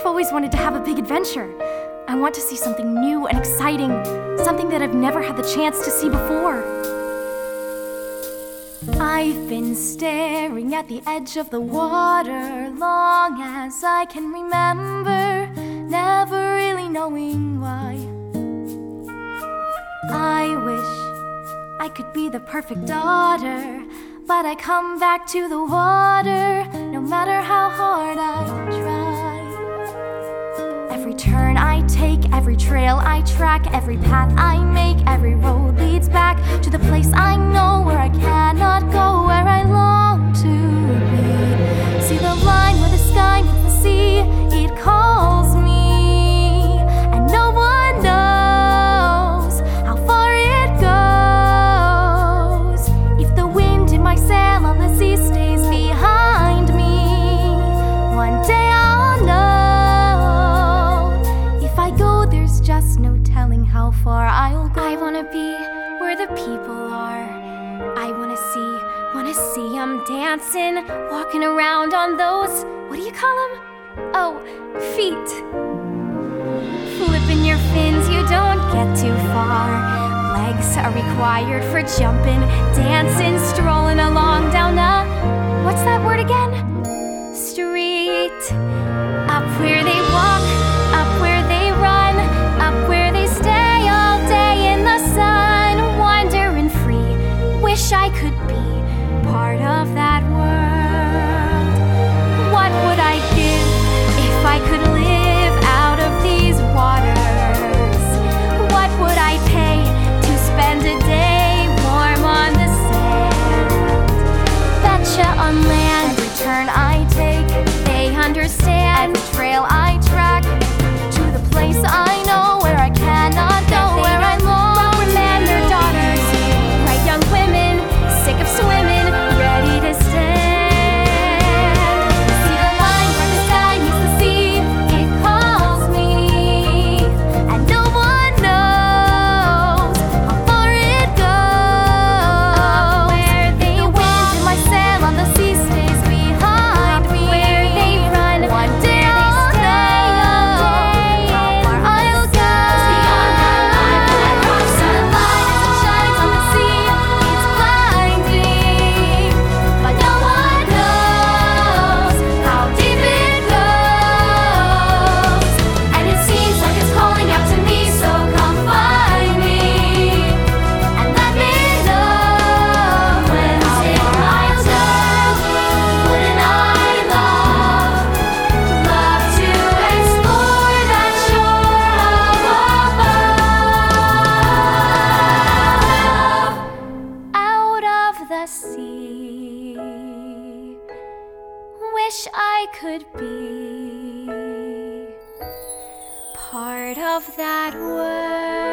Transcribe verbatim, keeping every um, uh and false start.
I've always wanted to have a big adventure. I want to see something new and exciting, something that I've never had the chance to see before. I've been staring at the edge of the water long as I can remember, never really knowing why. I wish I could be the perfect daughter, but I come back to the water no matter how hard I try. Every turn I take, every trail I track, every path I make, every road leads back to the place I know where I cannot go, where I long to be. See the line where the sky meets the sea, it calls me, and no one knows how far it goes. If the wind in my sail on the sea stays behind me, one day I'll know. If I go, there's just no telling how far I'll go. I wanna be where the people are. I wanna see, wanna see them dancing, walking around on those, what do you call them? Oh, feet. Flipping your fins, you don't get too far. Legs are required for jumping, dancing, strolling along down a, what's that word again? Street. Up where they walk, up where they run, up where they stay all day in the sun, wandering free. Wish I could be part of that world. What would I give if I could live out of these waters? What would I pay to spend a day warm on the sand? Betcha on land. Every turn I take, they understand. Every trail I track to the place I know where I cannot go, where I long to land their daughters, bright young women, sick of swimming, ready to stand. See the line where the sky meets the sea, it calls me, and no one knows how far it goes. Where they the wind in my sail on the sea stays behind me, where they run, one day I'll know how far I'll go. Beyond that line when I cross the line as it shines on the sea, it's blinding, but no one knows how deep it goes. And it seems like it's calling out to me, so come find me and let me know when how far I'll go. Wouldn't I love, love to explore that shore above, out of the sea. Wish I could be part of that world.